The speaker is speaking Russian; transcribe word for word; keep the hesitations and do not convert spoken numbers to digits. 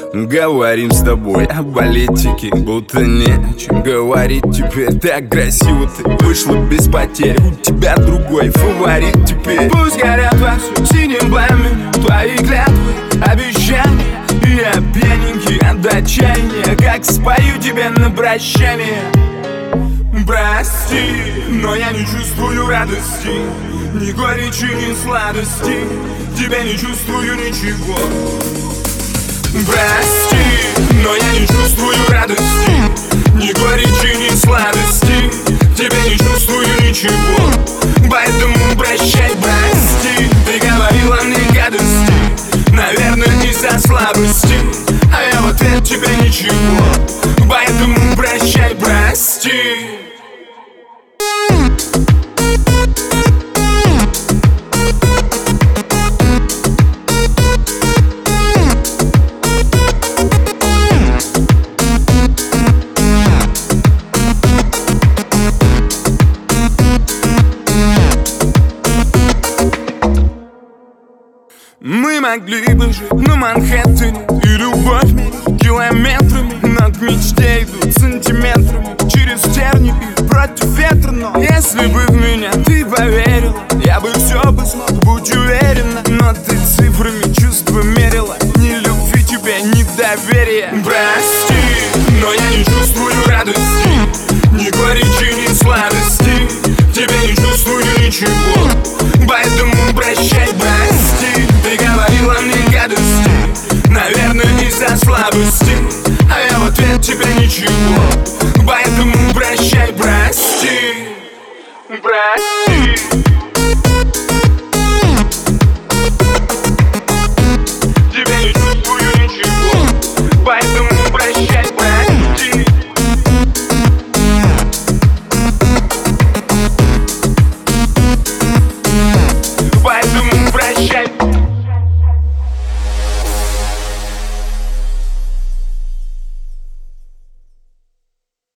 Говорим с тобой о политике, будто не о чем говорить. Теперь так красиво ты вышла без потерь. У тебя другой фаворит теперь. Пусть горят вовсю синим пламенем твои клятвы, обещания. Я пьяненький от отчаяния, как спою тебе на прощание. Прости, но я не чувствую радости, ни горечи, ни сладости. Тебя не чувствую ничего. Прости, но я не чувствую радости, ни горечи, ни сладости. Тебя не чувствую ничего. Поэтому прощай, прости. Ты говорила мне гадости, наверное, из-за слабости, а я в ответ тебе ничего. Поэтому прощай, прости. Мы могли бы жить на Манхэттене, и любовь мерить километрами. Но к мечте идут сантиметрами, через тернии и против ветра. Но если бы в меня ты поверила, я бы все бы смог, будь уверена. Но ты цифрами чувства мерила, ни любви тебе, ни доверия. Прости, но я не чувствую радости, ни горечи, ни сладости. Тебе не чувствую ничего. Поэтому прощай, прости. Ты говорила мне гадости, наверное, из-за слабости, а я в ответ тебе ничего. Поэтому прощай, прости. Прости.